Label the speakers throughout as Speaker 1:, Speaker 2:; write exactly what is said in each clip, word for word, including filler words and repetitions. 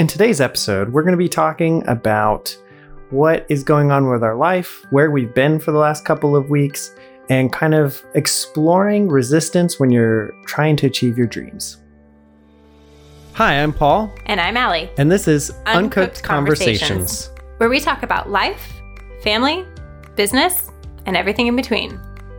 Speaker 1: In today's episode, we're going to be talking about what is going on with our life, where we've been for the last couple of weeks, and kind of exploring resistance when you're trying to achieve your dreams. Hi, I'm Paul.
Speaker 2: And I'm Allie.
Speaker 1: And this is
Speaker 2: Uncooked,
Speaker 1: Uncooked Conversations,
Speaker 2: Conversations, where we talk about life, family, business, and everything in between.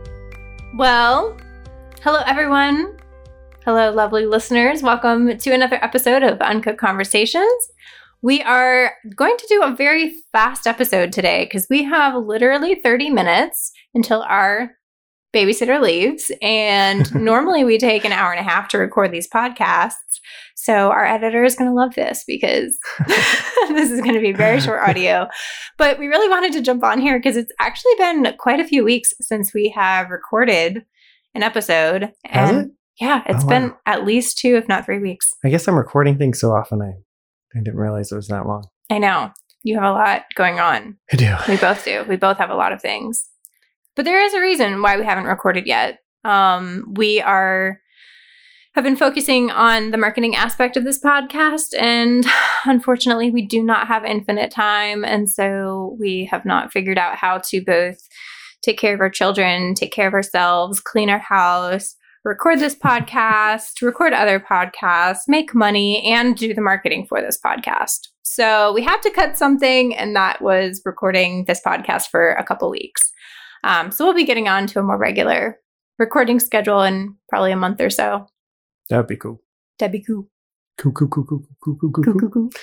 Speaker 2: Well, hello everyone. Hello, lovely listeners. Welcome to another episode of Uncooked Conversations. We are going to do a very fast episode today because we have literally thirty minutes until our babysitter leaves. And normally we take an hour and a half to record these podcasts. So our editor is going to love this because this is going to be very short audio. But we really wanted to jump on here because it's actually been quite a few weeks since we have recorded an episode.
Speaker 1: Has
Speaker 2: and
Speaker 1: it?
Speaker 2: Yeah, it's
Speaker 1: Oh,
Speaker 2: been
Speaker 1: wow.
Speaker 2: at least two, if not three weeks.
Speaker 1: I guess I'm recording things so often I, I didn't realize it was that long.
Speaker 2: I know. You have a lot going on.
Speaker 1: I do.
Speaker 2: We both do. We both have a lot of things. But there is a reason why we haven't recorded yet. Um, we are have been focusing on the marketing aspect of this podcast, and unfortunately, we do not have infinite time, and so we have not figured out how to both take care of our children, take care of ourselves, clean our house, record this podcast, record other podcasts, make money, and do the marketing for this podcast. So we had to cut something, and that was recording this podcast for a couple weeks. Um, so we'll be getting on to a more regular recording schedule in probably a month or so.
Speaker 1: That'd be cool.
Speaker 2: That'd be cool.
Speaker 1: Cool, cool, cool, cool, cool, cool, cool,
Speaker 2: Cool,
Speaker 1: cool.
Speaker 2: cool, cool.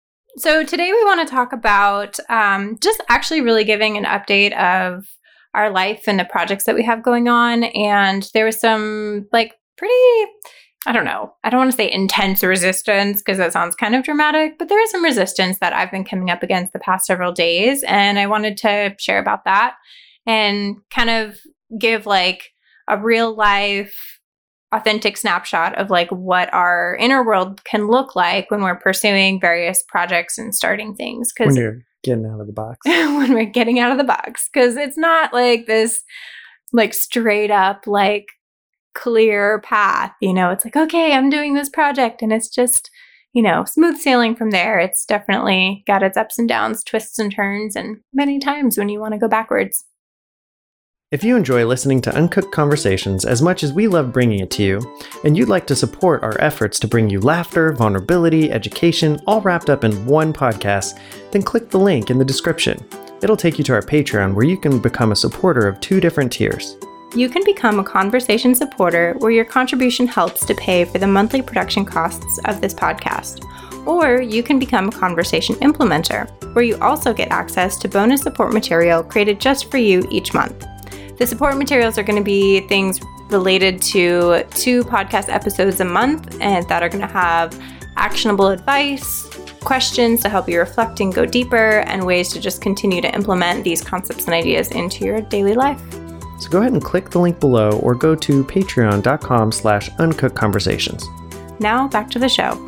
Speaker 2: So today we want to talk about um, just actually really giving an update of our life and the projects that we have going on. And there was some like pretty, I don't know, I don't want to say intense resistance because that sounds kind of dramatic, but there is some resistance that I've been coming up against the past several days. And I wanted to share about that and kind of give like a real life, authentic snapshot of like what our inner world can look like when we're pursuing various projects and starting things.
Speaker 1: When
Speaker 2: Because
Speaker 1: you're getting out of the box.
Speaker 2: when we're getting out of the box, because it's not like this like straight up like clear path, you know, it's like, okay, I'm doing this project and it's just, you know, smooth sailing from there. It's definitely got its ups and downs, twists and turns, and many times when you want to go backwards.
Speaker 1: If you enjoy listening to Uncooked Conversations as much as we love bringing it to you, and you'd like to support our efforts to bring you laughter, vulnerability, education, all wrapped up in one podcast, then click the link in the description. It'll take you to our Patreon where you can become a supporter of two different tiers.
Speaker 2: You can become a conversation supporter where your contribution helps to pay for the monthly production costs of this podcast. Or you can become a conversation implementer, where you also get access to bonus support material created just for you each month. The support materials are going to be things related to two podcast episodes a month and that are going to have actionable advice, questions to help you reflect and go deeper, and ways to just continue to implement these concepts and ideas into your daily life.
Speaker 1: So go ahead and click the link below or go to patreon.com slash uncooked conversations.
Speaker 2: Now back to the show.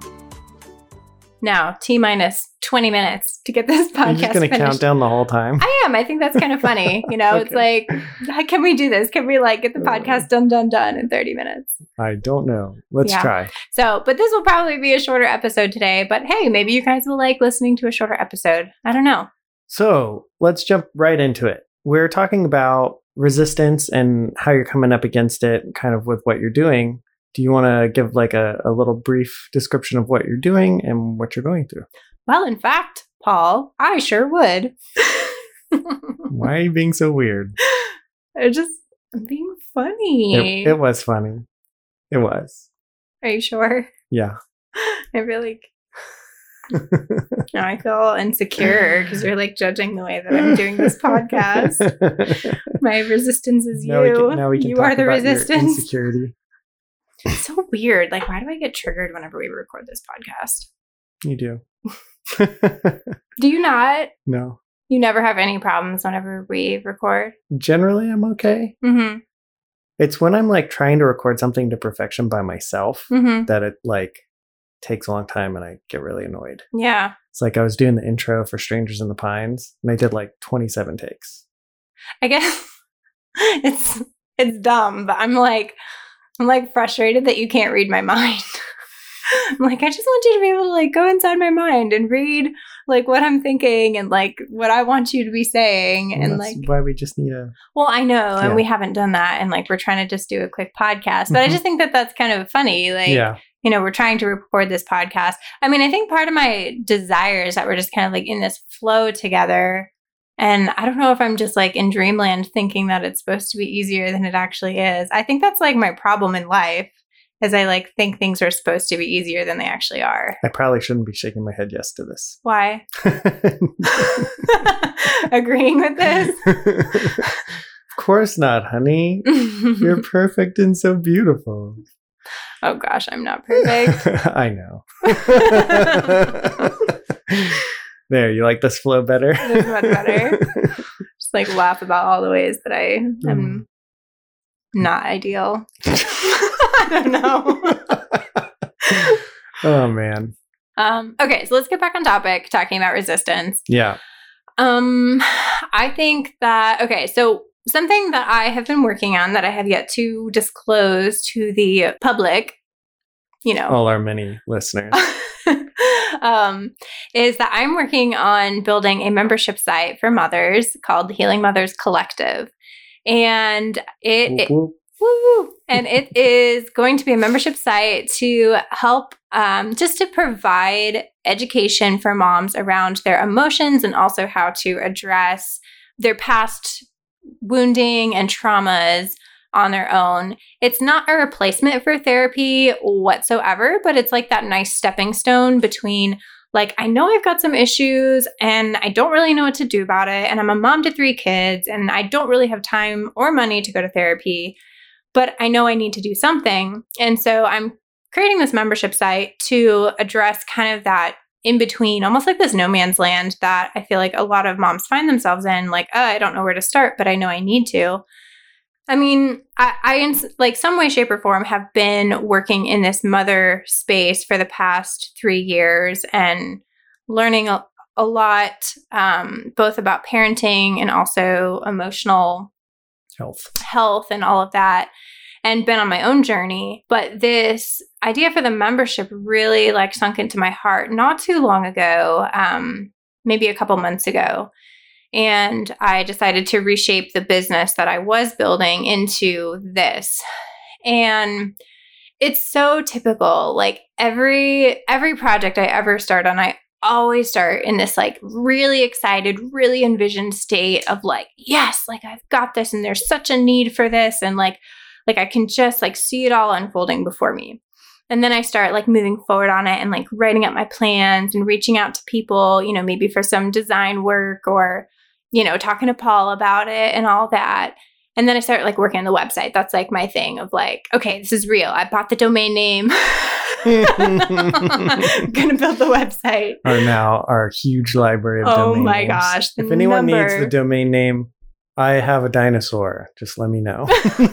Speaker 2: Now, T minus twenty minutes to get this podcast
Speaker 1: You're just going to count down the whole time?
Speaker 2: I am. I think that's kind of funny. You know,
Speaker 1: Okay.
Speaker 2: It's like, how can we do this? Can we like get the podcast done, done, done in thirty minutes?
Speaker 1: I don't know. Let's
Speaker 2: Yeah.
Speaker 1: try.
Speaker 2: So, but this will probably be a shorter episode today. But hey, maybe you guys will like listening to a shorter episode. I don't know.
Speaker 1: So let's jump right into it. We're talking about resistance and how you're coming up against it, kind of with what you're doing. Do you want to give like a, a little brief description of what you're doing and what you're going through?
Speaker 2: Well, in fact, Paul, I sure would.
Speaker 1: Why are you being so weird?
Speaker 2: I just, I'm being funny.
Speaker 1: It, it was funny. It was.
Speaker 2: Are you sure?
Speaker 1: Yeah.
Speaker 2: I really, now I feel insecure because you're like judging the way that I'm doing this podcast. My resistance is you.
Speaker 1: Now we can, now we can
Speaker 2: you
Speaker 1: talk
Speaker 2: are the
Speaker 1: about your
Speaker 2: resistance.
Speaker 1: insecurity.
Speaker 2: It's so weird. Like, why do I get triggered whenever we record this podcast?
Speaker 1: You do.
Speaker 2: Do you not?
Speaker 1: No.
Speaker 2: You never have any problems whenever we record?
Speaker 1: Generally, I'm okay.
Speaker 2: Mm-hmm.
Speaker 1: It's when I'm like trying to record something to perfection by myself
Speaker 2: Mm-hmm.
Speaker 1: that it like takes a long time and I get really annoyed.
Speaker 2: Yeah.
Speaker 1: It's like I was doing the intro for Strangers in the Pines and I did like twenty-seven takes.
Speaker 2: I guess it's it's dumb, but I'm like I'm like frustrated that you can't read my mind. I'm like, I just want you to be able to like go inside my mind and read like what I'm thinking and like what I want you to be saying.
Speaker 1: Well,
Speaker 2: and
Speaker 1: that's
Speaker 2: like,
Speaker 1: why we just need a.
Speaker 2: well, I know, and
Speaker 1: Yeah.
Speaker 2: we haven't done that. And like, we're trying to just do a quick podcast. But I
Speaker 1: Mhm.
Speaker 2: just think that that's kind of funny. Like,
Speaker 1: Yeah.
Speaker 2: you know, we're trying to record this podcast. I mean, I think part of my desire is that we're just kind of like in this flow together. And I don't know if I'm just like in dreamland thinking that it's supposed to be easier than it actually is. I think that's like my problem in life is I like think things are supposed to be easier than they actually are.
Speaker 1: I probably shouldn't be shaking my head yes to this.
Speaker 2: Why? Agreeing with this?
Speaker 1: Of course not, honey. You're perfect and so beautiful.
Speaker 2: Oh gosh, I'm not perfect.
Speaker 1: I know. There, you like this flow better?
Speaker 2: This much better. Just like laugh about all the ways that I am not ideal. I don't know.
Speaker 1: Oh man.
Speaker 2: Um, okay, so let's get back on topic, talking about resistance.
Speaker 1: Yeah.
Speaker 2: Um, I think that, okay, so something that I have been working on that I have yet to disclose to the public, you know,
Speaker 1: All our many listeners.
Speaker 2: um, is that I'm working on building a membership site for mothers called the Healing Mothers Collective. And it,
Speaker 1: Whoop,
Speaker 2: it
Speaker 1: whoop.
Speaker 2: woo, and it is going to be a membership site to help um, just to provide education for moms around their emotions and also how to address their past wounding and traumas on their own. It's not a replacement for therapy whatsoever, but it's like that nice stepping stone between like, I know I've got some issues and I don't really know what to do about it. And I'm a mom to three kids and I don't really have time or money to go to therapy, but I know I need to do something. And so I'm creating this membership site to address kind of that in between, almost like this no man's land that I feel like a lot of moms find themselves in, like, oh, I don't know where to start, but I know I need to. I mean, I, I in like some way, shape, or form have been working in this mother space for the past three years and learning a, a lot, um, both about parenting and also emotional
Speaker 1: Health.
Speaker 2: health and all of that, and been on my own journey. But this idea for the membership really like sunk into my heart not too long ago, um, maybe a couple months ago. And I decided to reshape the business that I was building into this. And it's so typical. Like every every project I ever start on, I always start in this like really excited, really envisioned state of like, yes, like I've got this and there's such a need for this. And like, like I can just like see it all unfolding before me. And then I start like moving forward on it and like writing up my plans and reaching out to people, you know, maybe for some design work or, you know, talking to Paul about it and all that. And then I start like working on the website. That's like my thing of like, okay, this is real. I bought the domain name. I'm gonna build the website.
Speaker 1: Are now our huge library of
Speaker 2: Oh
Speaker 1: domain
Speaker 2: my
Speaker 1: names.
Speaker 2: gosh, the
Speaker 1: If anyone
Speaker 2: number.
Speaker 1: needs the domain name, I have a dinosaur. Just let me know.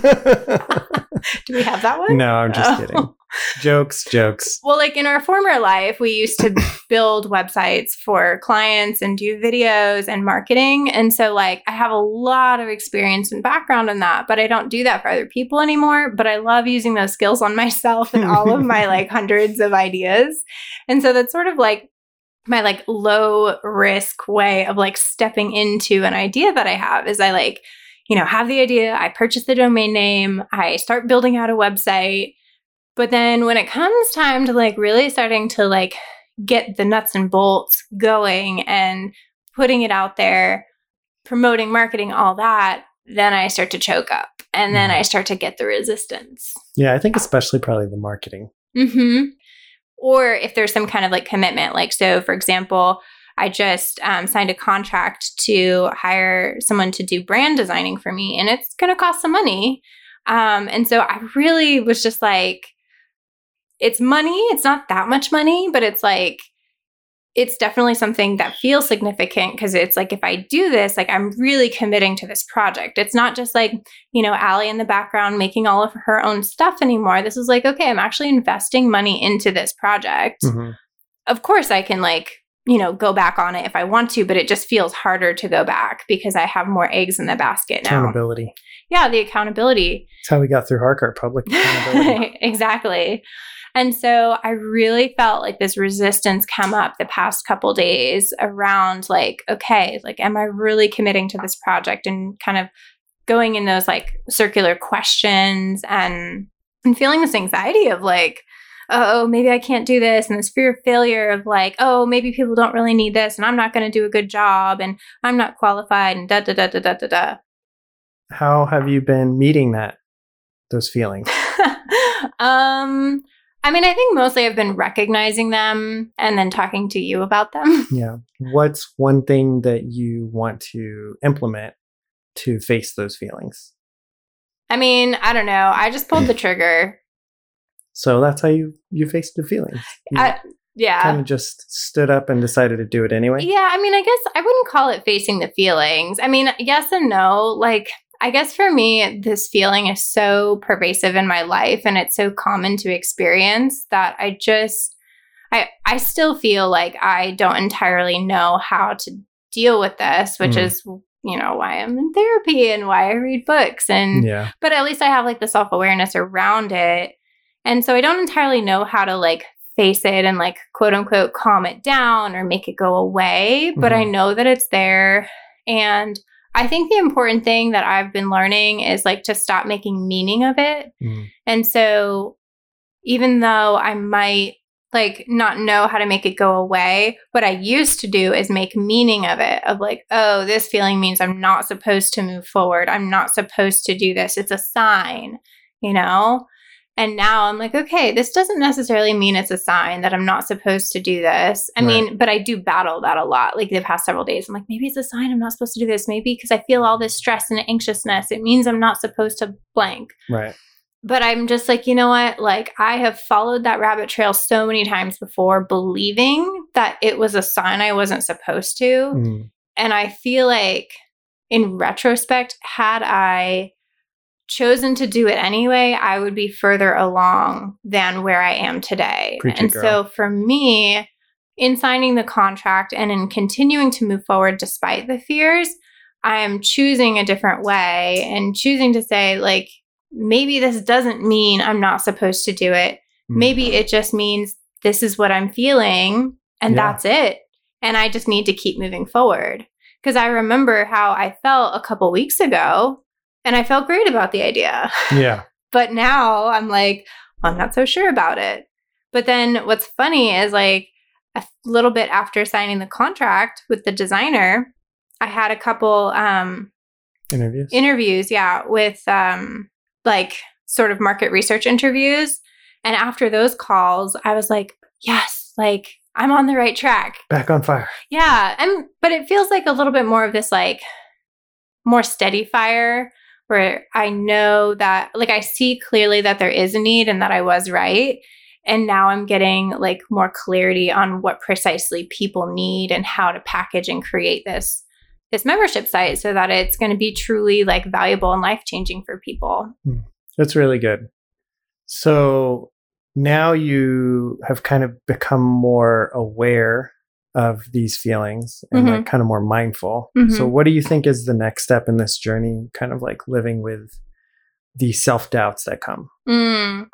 Speaker 2: Do we have that one?
Speaker 1: No, I'm just
Speaker 2: Oh.
Speaker 1: kidding. Jokes, jokes.
Speaker 2: Well, like in our former life, we used to build websites for clients and do videos and marketing. And so like I have a lot of experience and background in that, but I don't do that for other people anymore. But I love using those skills on myself and all of my like hundreds of ideas. And so that's sort of like my like low risk way of like stepping into an idea that I have is I like, you know, have the idea, I purchase the domain name, I start building out a website. But then when it comes time to like really starting to like get the nuts and bolts going and putting it out there, promoting, marketing, all that, then I start to choke up and then
Speaker 1: Mhm.
Speaker 2: I start to get the resistance.
Speaker 1: Yeah, I think especially probably the marketing.
Speaker 2: Mm-hmm. Or if there's some kind of like commitment, like, so for example, I just um, signed a contract to hire someone to do brand designing for me and it's going to cost some money. Um, and so I really was just like, it's money. It's not that much money, but it's like, it's definitely something that feels significant because it's like, if I do this, like I'm really committing to this project. It's not just like, you know, Allie in the background making all of her own stuff anymore. This is like, okay, I'm actually investing money into this project.
Speaker 1: Mhm.
Speaker 2: Of course, I can like, you know, go back on it if I want to, but it just feels harder to go back because I have more eggs in the basket now.
Speaker 1: Accountability.
Speaker 2: Yeah, the accountability.
Speaker 1: That's how we got through Harcourt, public accountability.
Speaker 2: Exactly. And so I really felt like this resistance come up the past couple days around like, okay, like, am I really committing to this project, and kind of going in those like circular questions and, and feeling this anxiety of like, oh, maybe I can't do this. And this fear of failure of like, oh, maybe people don't really need this and I'm not going to do a good job and I'm not qualified and da, da, da, da, da, da, da.
Speaker 1: How have you been meeting that, those feelings?
Speaker 2: um, I mean, I think mostly I've been recognizing them and then talking to you about them.
Speaker 1: Yeah. What's one thing that you want to implement to face those feelings?
Speaker 2: I mean, I don't know. I just pulled the trigger.
Speaker 1: So that's how you, you faced the feelings. You
Speaker 2: I, yeah.
Speaker 1: kind of just stood up and decided to do it anyway.
Speaker 2: Yeah. I mean, I guess I wouldn't call it facing the feelings. I mean, yes and no. Like, I guess for me, this feeling is so pervasive in my life and it's so common to experience that I just, I, I still feel like I don't entirely know how to deal with this, which mm. is, you know, why I'm in therapy and why I read books. And,
Speaker 1: yeah.
Speaker 2: but at least I have like the self-awareness around it. And so I don't entirely know how to like face it and like quote unquote calm it down or make it go away. But mm-hmm. I know that it's there. And I think the important thing that I've been learning is like to stop making meaning of it. Mm. And so even though I might like not know how to make it go away, what I used to do is make meaning of it, of like, oh, this feeling means I'm not supposed to move forward. I'm not supposed to do this. It's a sign, you know? And now I'm like, okay, this doesn't necessarily mean it's a sign that I'm not supposed to do this. I right. mean, but I do battle that a lot. Like the past several days, I'm like, maybe it's a sign I'm not supposed to do this. Maybe because I feel all this stress and anxiousness, it means I'm not supposed to blank.
Speaker 1: Right.
Speaker 2: But I'm just like, you know what? Like I have followed that rabbit trail so many times before, believing that it was a sign I wasn't supposed to. Mm. And I feel like in retrospect, had I chosen to do it anyway, I would be further along than where I am today.
Speaker 1: Preach
Speaker 2: and
Speaker 1: it, girl.
Speaker 2: So for me, in signing the contract and in continuing to move forward despite the fears, I am choosing a different way and choosing to say, like, maybe this doesn't mean I'm not supposed to do it. Mm. Maybe it just means this is what I'm feeling and yeah. that's it. And I just need to keep moving forward. Because I remember how I felt a couple weeks ago. And I felt great about the idea.
Speaker 1: Yeah.
Speaker 2: But now I'm like, I'm not so sure about it. But then what's funny is like a little bit after signing the contract with the designer, I had a couple um,
Speaker 1: interviews.
Speaker 2: Interviews, yeah, with um, like sort of market research interviews. And after those calls, I was like, yes, like I'm on the right track.
Speaker 1: Back on fire.
Speaker 2: Yeah. And but it feels like a little bit more of this like more steady fire, where I know that, like, I see clearly that there is a need and that I was right. And now I'm getting, like, more clarity on what precisely people need and how to package and create this, this membership site so that it's going to be truly, like, valuable and life-changing for people.
Speaker 1: That's really good. So now you have kind of become more aware of these feelings and mm-hmm. like kind of more mindful. Mm-hmm. So what do you think is the next step in this journey, kind of like living with the self-doubts that come?
Speaker 2: Mm.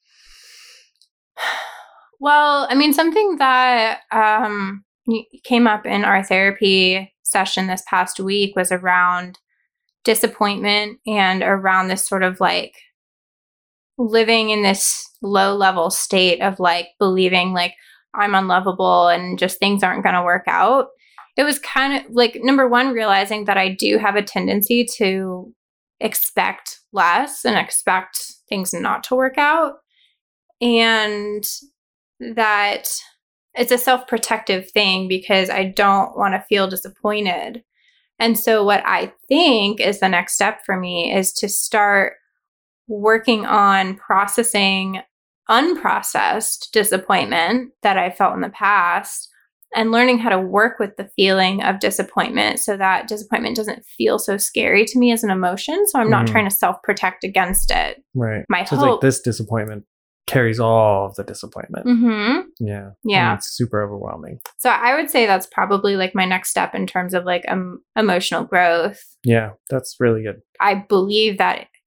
Speaker 2: Well, I mean, something that um, came up in our therapy session this past week was around disappointment and around this sort of like living in this low level state of like believing like I'm unlovable and just things aren't going to work out. It was kind of like, number one, realizing that I do have a tendency to expect less and expect things not to work out. And that it's a self-protective thing because I don't want to feel disappointed. And so what I think is the next step for me is to start working on processing unprocessed disappointment that I felt in the past and learning how to work with the feeling of disappointment so that disappointment doesn't feel so scary to me as an emotion. So I'm not mm-hmm. trying to self-protect against it.
Speaker 1: Right.
Speaker 2: My
Speaker 1: so
Speaker 2: hope.
Speaker 1: It's like this disappointment carries all of the disappointment.
Speaker 2: Mm-hmm.
Speaker 1: Yeah.
Speaker 2: Yeah.
Speaker 1: And it's super overwhelming.
Speaker 2: So I would say that's probably like my next step in terms of like um, emotional growth.
Speaker 1: Yeah, that's really good.
Speaker 2: I believe that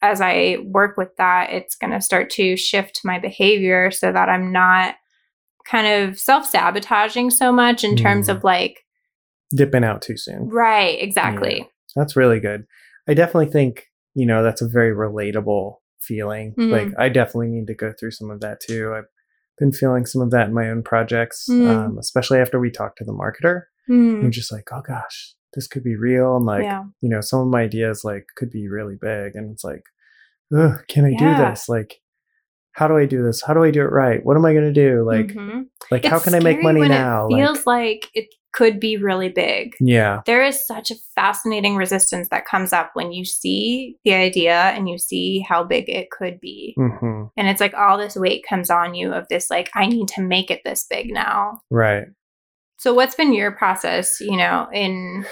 Speaker 2: as I work with that, it's going to start to shift my behavior so that I'm not kind of self-sabotaging so much in mm. terms of like
Speaker 1: dipping out too soon.
Speaker 2: Right, exactly.
Speaker 1: Yeah, that's really good. I definitely think, you know, that's a very relatable feeling. Mm. Like I definitely need to go through some of that too. I've been feeling some of that in my own projects, mm. um, especially after we talked to the marketer. Mm. I'm just like, oh gosh, this could be real. And like, yeah. you know, some of my ideas like could be really big. And it's like, ugh, can I yeah. do this? Like, how do I do this? How do I do it right? What am I going to do? Like, mm-hmm. like
Speaker 2: it's
Speaker 1: how can I make money
Speaker 2: when
Speaker 1: now?
Speaker 2: It feels like, like it could be really big.
Speaker 1: Yeah.
Speaker 2: There is such a fascinating resistance that comes up when you see the idea and you see how big it could be. Mm-hmm. And it's like all this weight comes on you of this, like, I need to make it this big now.
Speaker 1: Right.
Speaker 2: So what's been your process, you know, in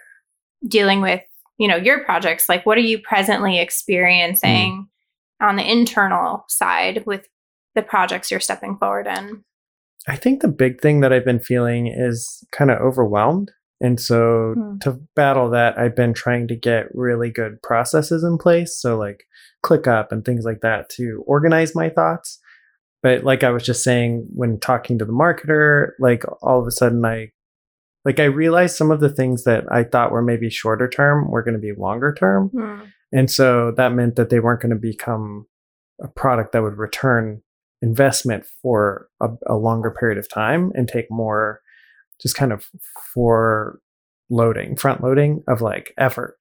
Speaker 2: dealing with, you know, your projects? Like, what are you presently experiencing mm. on the internal side with the projects you're stepping forward in?
Speaker 1: I think the big thing that I've been feeling is kind of overwhelmed. And so mm. to battle that, I've been trying to get really good processes in place. So like ClickUp and things like that to organize my thoughts. But like I was just saying, when talking to the marketer, like all of a sudden I, like I realized some of the things that I thought were maybe shorter term were going to be longer term. Mm. And so that meant that they weren't going to become a product that would return investment for a, a longer period of time and take more just kind of for loading, front loading of like effort.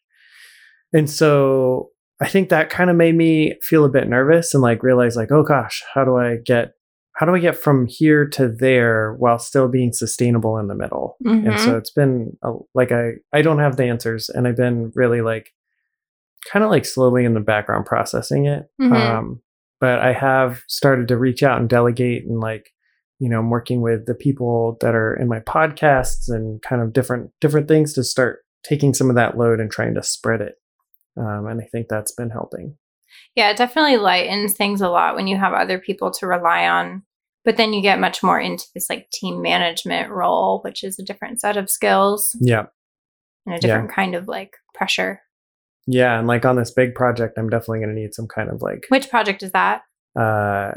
Speaker 1: And so I think that kind of made me feel a bit nervous and like realize like, oh gosh, how do I get, how do I get from here to there while still being sustainable in the middle? Mm-hmm. And so it's been a, like, I, I don't have the answers, and I've been really like, kind of like slowly in the background processing it. Mm-hmm. Um, but I have started to reach out and delegate, and like, you know, I'm working with the people that are in my podcasts and kind of different, different things to start taking some of that load and trying to spread it. Um, and I think that's been helping.
Speaker 2: Yeah, it definitely lightens things a lot when you have other people to rely on. But then you get much more into this like team management role, which is a different set of skills.
Speaker 1: Yeah.
Speaker 2: And a different yeah. kind of like pressure.
Speaker 1: Yeah. And like on this big project, I'm definitely going to need some kind of like.
Speaker 2: Which project is that?
Speaker 1: Uh,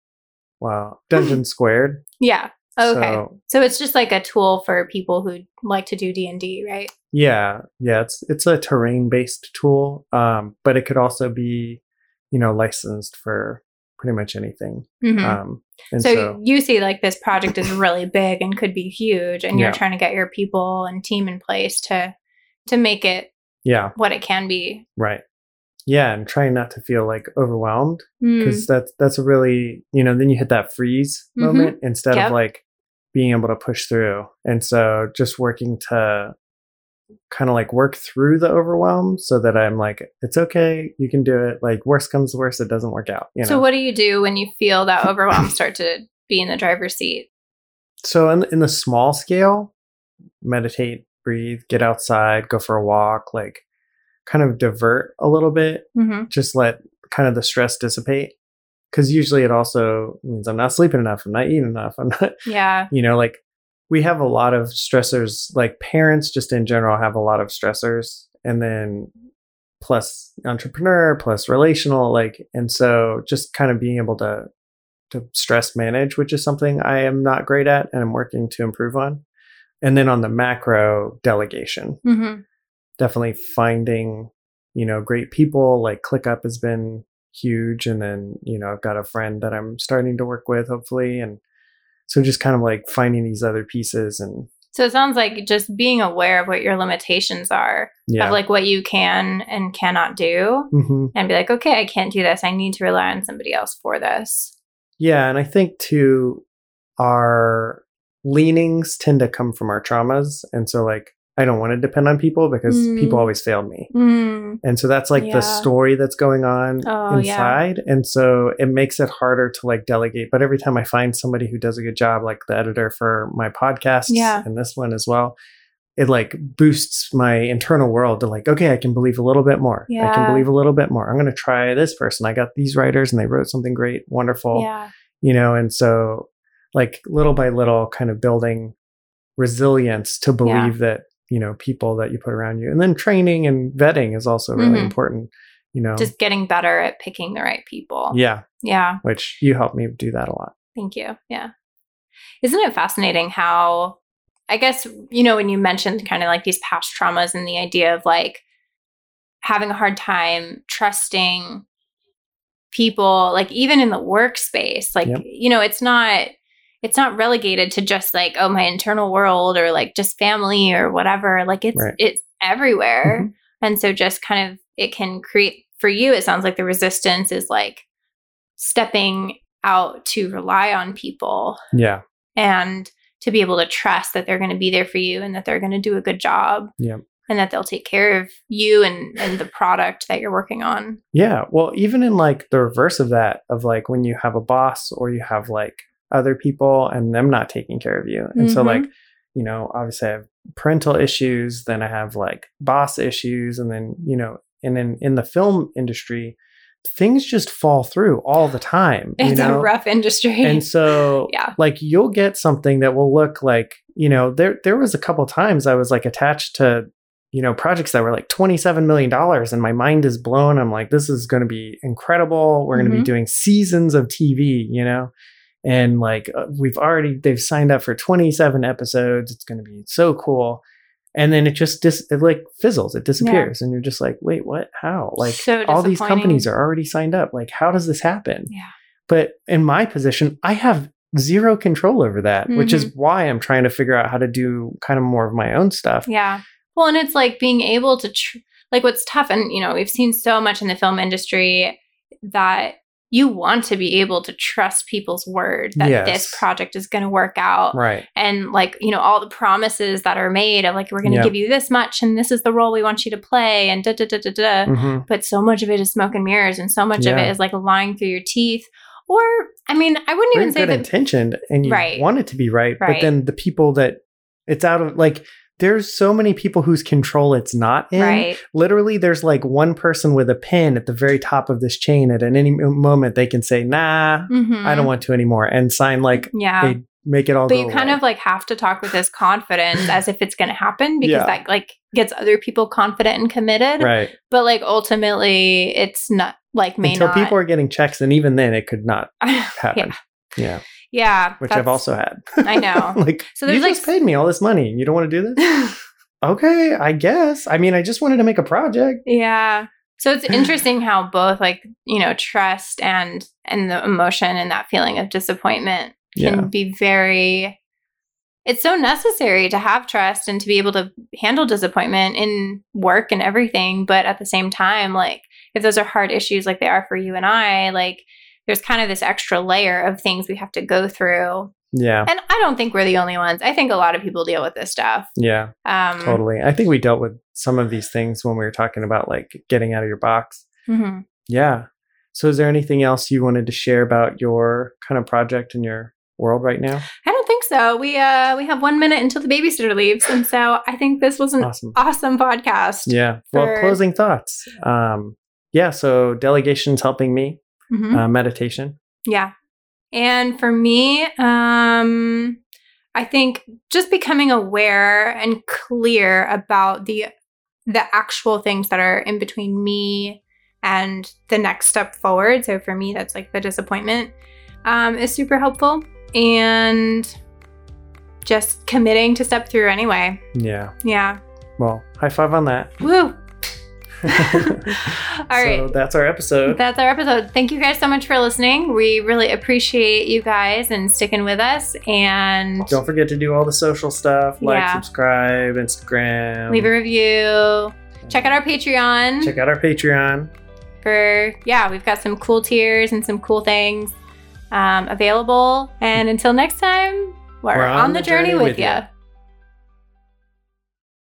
Speaker 1: well, Dungeon Squared.
Speaker 2: Yeah. Okay. So, so it's just like a tool for people who like to do D and D, right?
Speaker 1: Yeah. Yeah. It's, it's a terrain based tool. Um, but it could also be, you know, licensed for pretty much anything. Mm-hmm. Um, and so, so
Speaker 2: you see like this project is really big and could be huge, and you're yeah. trying to get your people and team in place to, to make it
Speaker 1: yeah.
Speaker 2: what it can be.
Speaker 1: Right. Yeah. And trying not to feel like overwhelmed, because mm. that's, that's a really, you know, then you hit that freeze mm-hmm. moment instead yep. of like being able to push through. And so just working to kind of like work through the overwhelm so that I'm like, it's okay, you can do it. Like worst comes to worst, it doesn't work out. You know?
Speaker 2: So what do you do when you feel that overwhelm start to be in the driver's seat?
Speaker 1: So in, in the small scale, meditate, breathe, get outside, go for a walk, like kind of divert a little bit, mm-hmm. just let kind of the stress dissipate. Because usually it also means I'm not sleeping enough, I'm not eating enough, I'm not,
Speaker 2: yeah,
Speaker 1: you know, like we have a lot of stressors, like parents just in general have a lot of stressors, and then plus entrepreneur, plus relational, like, and so just kind of being able to, to stress manage, which is something I am not great at and I'm working to improve on. And then on the macro, delegation, mm-hmm. definitely finding, you know, great people. Like ClickUp has been huge. And then, you know, I've got a friend that I'm starting to work with, hopefully. And so just kind of like finding these other pieces. And
Speaker 2: so it sounds like just being aware of what your limitations are, yeah. of like what you can and cannot do, mm-hmm. and be like, okay, I can't do this. I need to rely on somebody else for this.
Speaker 1: Yeah. And I think too, our leanings tend to come from our traumas. And so like, I don't want to depend on people because mm. people always failed me. Mm. And so that's like yeah. the story that's going on oh, inside. Yeah. And so it makes it harder to like delegate. But every time I find somebody who does a good job, like the editor for my podcast yeah. and this one as well, it like boosts my internal world to like, okay, I can believe a little bit more. Yeah. I can believe a little bit more. I'm going to try this person. I got these writers and they wrote something great, wonderful,
Speaker 2: yeah.
Speaker 1: you know? And so like little by little kind of building resilience to believe yeah. that, you know, people that you put around you, and then training and vetting is also really mm-hmm. important, you know,
Speaker 2: just getting better at picking the right people.
Speaker 1: yeah,
Speaker 2: Yeah.
Speaker 1: which you helped me do that a lot.
Speaker 2: Thank you. Yeah. Isn't it fascinating how, I guess, you know, when you mentioned kind of like these past traumas and the idea of like having a hard time trusting people, like even in the workspace, like,
Speaker 1: Yep.
Speaker 2: you know, it's not, it's not relegated to just like, oh, my internal world or like just family or whatever. Like it's,
Speaker 1: Right.
Speaker 2: it's everywhere.
Speaker 1: Mhm.
Speaker 2: And so just kind of, it can create, for you, it sounds like the resistance is like stepping out to rely on people
Speaker 1: Yeah.
Speaker 2: and to be able to trust that they're going to be there for you and that they're going to do a good job.
Speaker 1: Yeah.
Speaker 2: And that they'll take care of you and, and the product that you're working on.
Speaker 1: Yeah. Well, even in like the reverse of that, of like when you have a boss or you have like other people and them not taking care of you. And so
Speaker 2: Mhm.
Speaker 1: like, you know, obviously I have parental issues, then I have like boss issues. And then, you know, and then in the film industry, things just fall through all the time.
Speaker 2: It's
Speaker 1: you know?
Speaker 2: a rough industry.
Speaker 1: And so
Speaker 2: Yeah.
Speaker 1: like you'll get something that will look like, you know, there there was a couple times I was like attached to, you know, projects that were like twenty-seven million dollars and my mind is blown. I'm like, this is going to be incredible. We're going to
Speaker 2: Mhm.
Speaker 1: be doing seasons of T V, you know? And like uh, we've already, they've signed up for twenty-seven episodes. It's going to be so cool. And then it just dis- it like fizzles, it disappears. And you're just like, wait, what? How? Like
Speaker 2: So
Speaker 1: all these
Speaker 2: disappointing.
Speaker 1: companies are already signed up. Like, how does this happen?
Speaker 2: Yeah.
Speaker 1: But in my position, I have zero control over that, which is why I'm trying to figure out how to do kind of more of my own stuff.
Speaker 2: Yeah. Well, and it's like being able to, tr- like what's tough, and, you know, we've seen so much in the film industry that you want to be able to trust people's word that
Speaker 1: Yes.
Speaker 2: this project is going to work out.
Speaker 1: Right.
Speaker 2: And like, you know, all the promises that are made of like, we're going to
Speaker 1: Yeah.
Speaker 2: give you this much and this is the role we want you to play and da da da da da.
Speaker 1: hmm
Speaker 2: But so much of it is smoke and mirrors and so much of
Speaker 1: Yeah.
Speaker 2: it is like lying through your teeth. Or, I mean, I wouldn't
Speaker 1: Very
Speaker 2: even say
Speaker 1: good
Speaker 2: that.
Speaker 1: intentioned and you
Speaker 2: Right.
Speaker 1: want it to be right,
Speaker 2: Right.
Speaker 1: but then the people that it's out of like, there's so many people whose control it's not in.
Speaker 2: Right.
Speaker 1: Literally, there's like one person with a pin at the very top of this chain. At any moment, they can say, "Nah,
Speaker 2: Mhm.
Speaker 1: I don't want to anymore," and sign like
Speaker 2: Yeah.
Speaker 1: they make it all.
Speaker 2: But
Speaker 1: go
Speaker 2: you kind
Speaker 1: away.
Speaker 2: of like have to talk with this confidence as if it's going to happen because
Speaker 1: Yeah.
Speaker 2: that like gets other people confident and committed.
Speaker 1: right
Speaker 2: But like ultimately, it's not like may
Speaker 1: until
Speaker 2: not.
Speaker 1: people are getting checks, and even then, it could not happen.
Speaker 2: yeah.
Speaker 1: Yeah,
Speaker 2: Yeah.
Speaker 1: which I've
Speaker 2: that's-
Speaker 1: also had.
Speaker 2: I know.
Speaker 1: like,
Speaker 2: So
Speaker 1: so
Speaker 2: there's,
Speaker 1: you
Speaker 2: like,
Speaker 1: just paid me all this money, and you don't want to do this? Okay, I guess. I mean, I just wanted to make a project.
Speaker 2: Yeah. So it's interesting how both like, you know, trust and and the emotion and that feeling of disappointment can
Speaker 1: Yeah.
Speaker 2: be very it's so necessary to have trust and to be able to handle disappointment in work and everything, but at the same time, like if those are hard issues like they are for you and I, like there's kind of this extra layer of things we have to go through.
Speaker 1: Yeah,
Speaker 2: And I don't think we're the only ones. I think a lot of people deal with this stuff.
Speaker 1: yeah,
Speaker 2: Um
Speaker 1: totally. I think we dealt with some of these things when we were talking about like getting out of your box.
Speaker 2: mhm.
Speaker 1: Yeah. So is there anything else you wanted to share about your kind of project in your world right now?
Speaker 2: I don't think so. We uh we have one minute until the babysitter leaves, and so I think this was an
Speaker 1: Awesome.
Speaker 2: awesome podcast.
Speaker 1: Yeah. Well,
Speaker 2: for-
Speaker 1: closing thoughts. Um, yeah. So delegation's helping me.
Speaker 2: Mhm.
Speaker 1: Uh, meditation.
Speaker 2: Yeah, and for me, um, I think just becoming aware and clear about the the actual things that are in between me and the next step forward. So for me, that's like the disappointment um, is super helpful, and just committing to step through anyway.
Speaker 1: Yeah.
Speaker 2: Yeah.
Speaker 1: Well, high five on that.
Speaker 2: Woo. All
Speaker 1: So
Speaker 2: right.
Speaker 1: that's our episode.
Speaker 2: That's our episode. Thank you guys so much for listening. We really appreciate you guys and sticking with us. And
Speaker 1: Don't forget to do all the social stuff. Like,
Speaker 2: Yeah.
Speaker 1: subscribe, Instagram.
Speaker 2: leave a review. Check out our Patreon
Speaker 1: Check out our Patreon.
Speaker 2: for, yeah, we've got some cool tiers and some cool things um, available. And until next time, we're, on, the journey, with you.